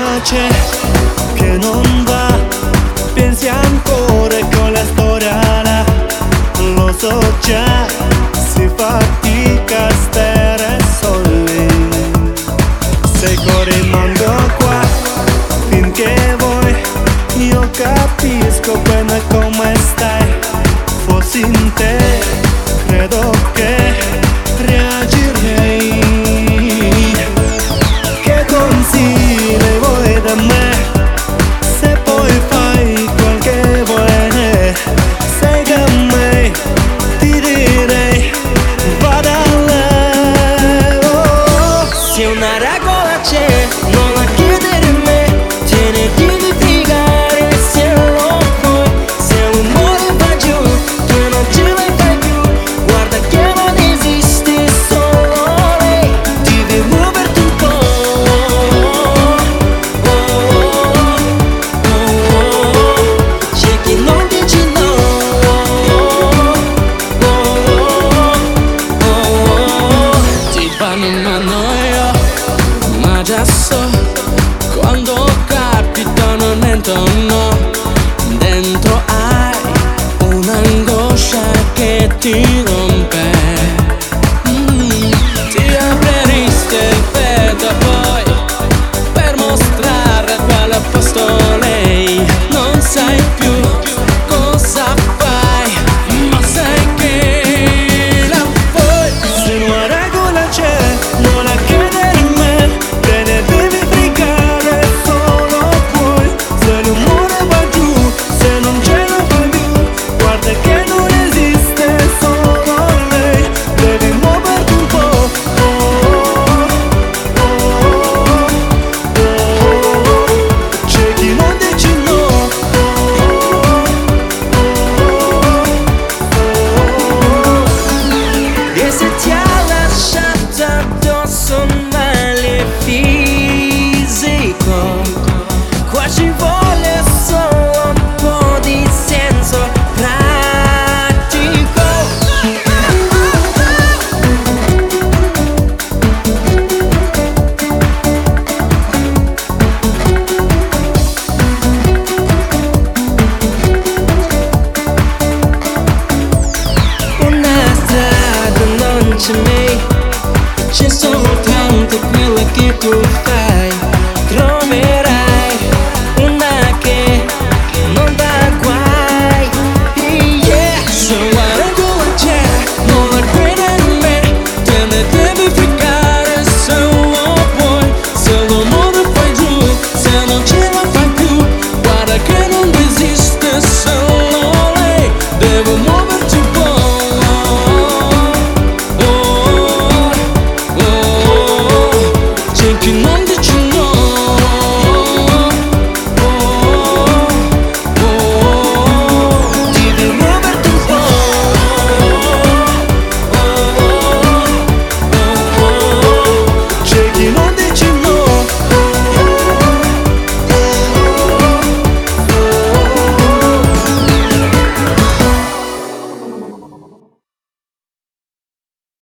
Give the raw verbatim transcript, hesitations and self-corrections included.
c'è che non va, pensi ancora con la storia là, lo so già, si fatica a stare soli. Sei con rimango qua finché vuoi, io capisco bene come stai, fossi in te credo che reagirei. Che consigli vuoi da me? Se poi fai quel che vuoi, sai che a me ti direi vada a lei. Oh, se una regola c'è non la chiedere a me, tieni di litigare se lo puoi. Se un muro va giù tu non ce la fai più, guarda che non esiste solo lei, devi muoverti un po'. Oh, oh, oh, oh. C'è chi non dice no. Oh, oh, oh. Ti fanno una noia, ma già so quando capita non entro no. Dentro hai un'angoscia che ti rompe.